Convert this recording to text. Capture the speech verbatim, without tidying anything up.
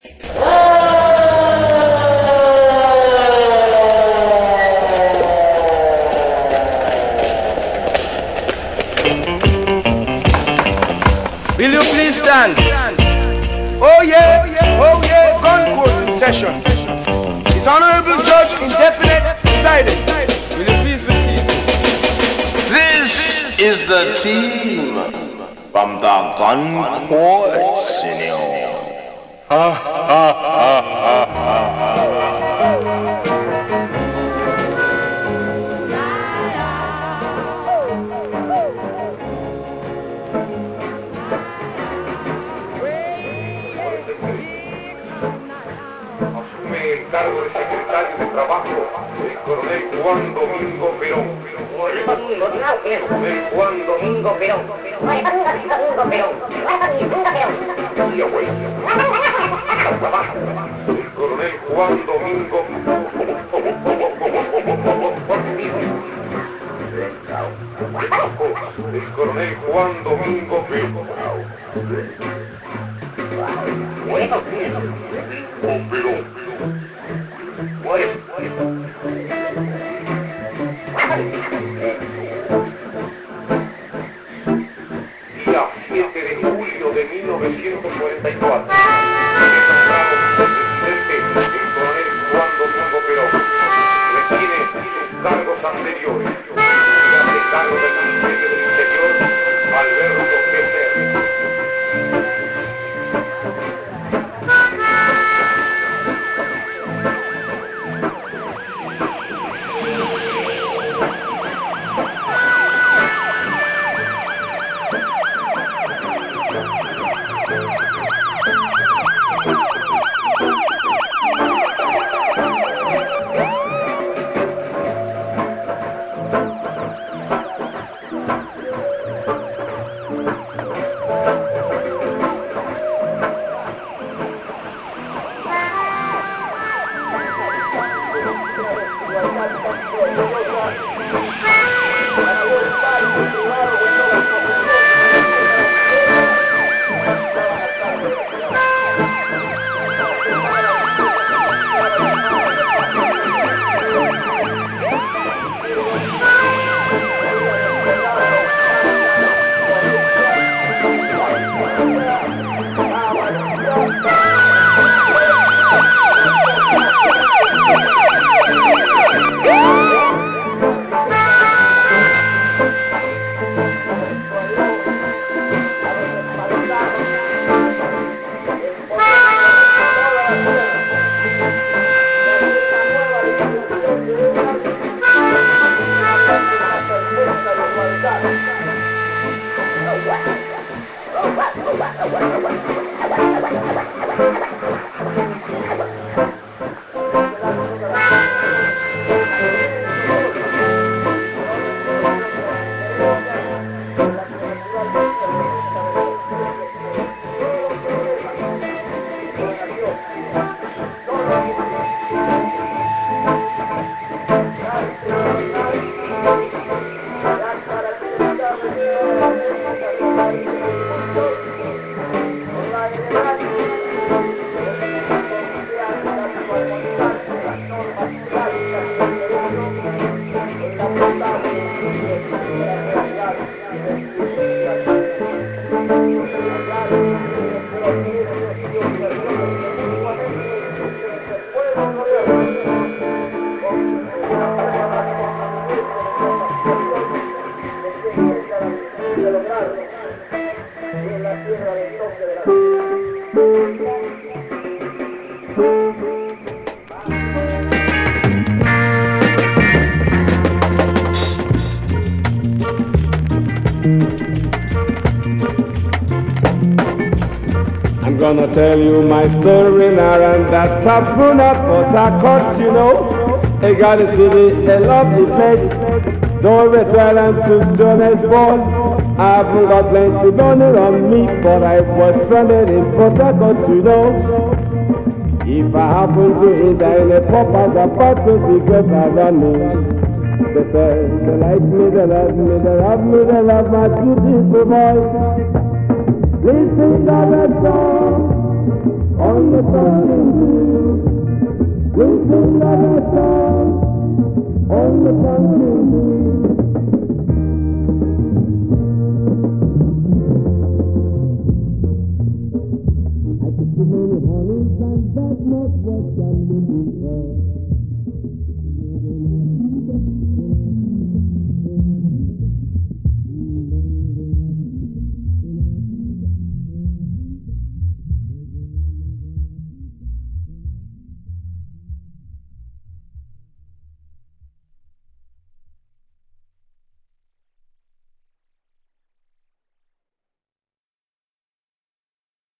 Will you please stand? Oh yeah, oh yeah, gun court in session. His Honorable Judge Indefinite presiding. Will you please be seated? This is the team from the gun court, senor. Ha ha ha ha ha. El cargo de secretario de Trabajo el coronel Juan Domingo Perón. El Juan Domingo Perón. Y abuelo. Al trabajo. El coronel Juan Domingo. El coronel Juan Domingo Perón. Bueno, Perón. Día siete de julio de mil novecientos cuarenta y cuatro, nombrado presidente el coronel Juan Domingo Perón. Retiene sus cargos anteriores. Se hace cargo del Ministerio del Interior Alberto Peter. I'm gonna tell you my story now, and that taproom at Port Harcourt, you know. A Garden City, a lovely place. Don't retire and to Johannesburg. I haven't got plenty money on me, but I was stranded in Port Harcourt, you know. If I happen to enter in a pauper's apartment because I don't know. They say they like me, they love me, they love me, they love my beautiful voice. Listen to that song. on the burning field. We sing another song on the burning field.